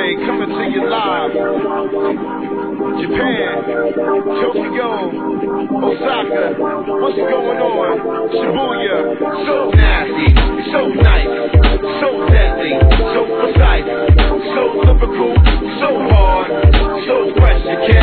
Saturday, coming to you live. Japan, Tokyo, Osaka, what's going on? Shibuya, so nasty, so nice, so deadly, so precise, so lyrical, so hard, so fresh, you can't